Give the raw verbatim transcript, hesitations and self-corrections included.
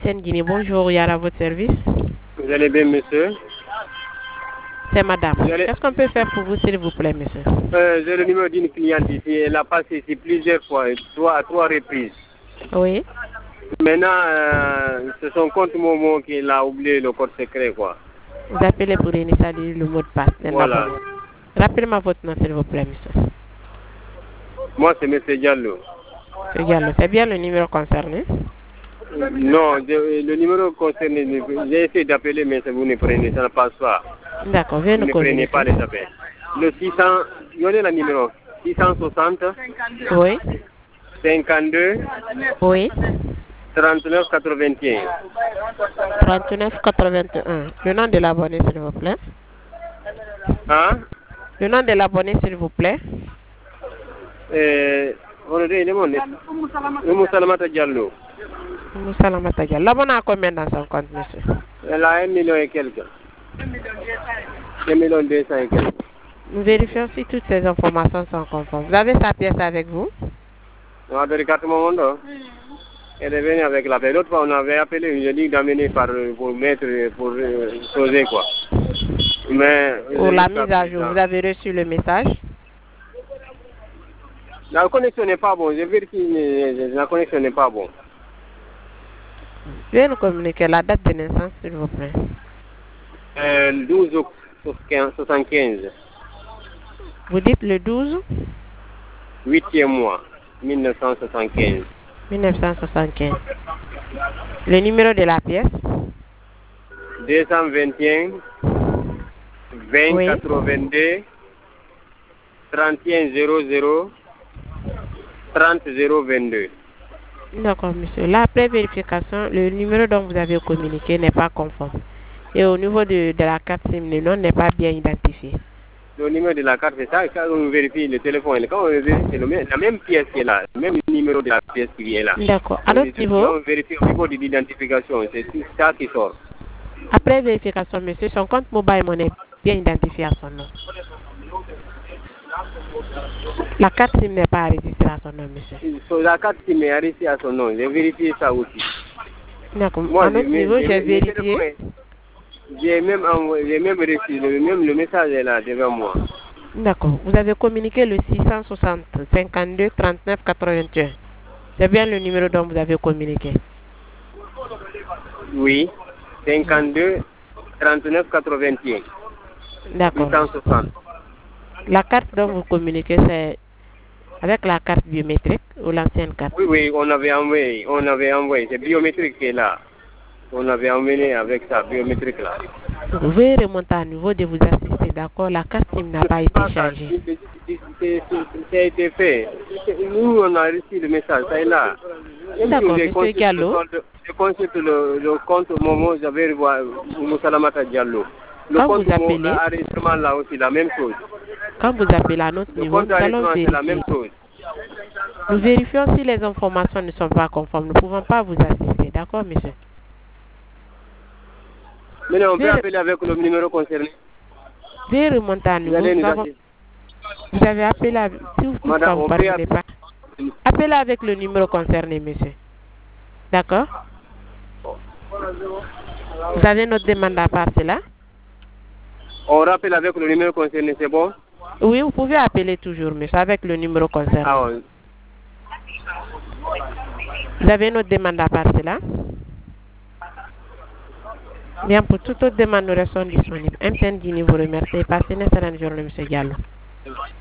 Guinée, bonjour, Yara, à votre service. Vous allez bien, monsieur? C'est madame. Allez... Qu'est-ce qu'on peut faire pour vous, s'il vous plaît, monsieur? euh, J'ai le numéro d'une cliente ici. Elle a passé ici plusieurs fois, trois, à trois reprises. Oui. Maintenant, euh, c'est son compte Momo qu'il a oublié le code secret, quoi. Vous appelez pour initialiser le mot de passe. Voilà. Rappelez-moi votre nom, s'il vous plaît, monsieur. Moi, c'est monsieur Diallo. Monsieur Diallo, c'est bien le numéro concerné? Non, je, le numéro concerné, j'ai essayé d'appeler, mais vous ne prenez, ça ne passe pas. D'accord, veuillez Vous nous ne prenez pas les appels. Le six cents, il y a le numéro six cent soixante. Oui. cinquante-deux. Oui. trente-neuf quatre-vingt-un. trente-neuf quatre-vingt-un. Le nom de l'abonné, s'il vous plaît. Hein? Le nom de l'abonné, s'il vous plaît. Euh, on est le monde. Oumou Salamata Diallo. Oumou Salamata Diallo. L'abonné a combien dans son compte, monsieur? Elle a un million et quelques. un million deux cents et quelques. Nous vérifions si toutes ces informations sont conformes. Vous avez sa pièce avec vous? On a donné quatre moments. Elle est venue avec la paix. L'autre fois, on avait appelé, je dis d'amener par, pour mettre, pour euh, poser quoi. Mais. Pour la mise à jour, vous avez reçu le message? La connexion n'est pas bonne. Je vérifie, la connexion n'est pas bonne. Veuillez nous communiquer la date de naissance, s'il vous plaît. Euh, le douze août soixante-quinze. Vous dites le douze? Huitième mois, mille neuf cent soixante-quinze. mille neuf cent soixante-quinze. Le numéro de la pièce? deux cent vingt et un, vingt Oui. quatre-vingt-deux, trente et un zéro zéro, trente zéro vingt-deux. D'accord, monsieur. Là, après vérification, le numéro dont vous avez communiqué n'est pas conforme. Et au niveau de, de la carte SIM, le nom n'est pas bien identifié. Le numéro de la carte, c'est ça. Quand on vérifie le téléphone, quand on vérifie, c'est la même pièce qui est là, le même numéro de la pièce qui est là. D'accord. À notre niveau, on vérifie au niveau de l'identification, c'est ça qui sort. Après vérification, monsieur, son compte mobile money est bien identifié à son nom. La carte SIM n'est pas enregistrée à son nom, monsieur. So, la carte SIM est enregistrée à son nom. J'ai vérifié ça aussi. D'accord. À notre niveau, j'ai vérifié. J'ai même, envoyé, même reçu, le, même le message est là devant moi. D'accord. Vous avez communiqué le six cent soixante, cinquante-deux, trente-neuf, quatre-vingt-un. C'est bien le numéro dont vous avez communiqué? Oui. cinquante-deux, trente-neuf, quatre-vingt-un. D'accord. huit cent soixante. La carte dont vous communiquez, c'est avec la carte biométrique ou l'ancienne carte? Oui, oui, on avait envoyé, on avait envoyé. C'est biométrique qui est là. On avait emmené avec ça, biométrique là. Vous pouvez remonter à nouveau de vous assister, d'accord? La carte SIM n'a pas été changée. Ça a été fait. Nous, on a reçu le message, ça est là. D'accord, monsieur Diallo. Je consulte le, le compte Momo, j'avais Oumou Salamata Diallo. Le Quand compte vous appelez, Momo, enregistrement là aussi, la même chose. Quand vous appelez à notre le niveau, nous allons vérifier. C'est la même chose. Nous vérifions si les informations ne sont pas conformes. Nous ne pouvons pas vous assister, d'accord, monsieur? Mais on peut appeler avec le numéro concerné. Veuillez remonter à nouveau. Vous, avons... vous avez appelé avec... Si vous ne parvenez pas, appelez avec le numéro concerné, monsieur. D'accord? Vous avez notre demande à part cela? On rappelle avec le numéro concerné, c'est bon? Oui, vous pouvez appeler toujours, monsieur, avec le numéro concerné. Ah, oui. Vous avez notre demande à part cela? Bien, pour toute autre demande, nous restons disponibles. M T N Guinée vous remercie. Passez une excellente journée, monsieur Diallo.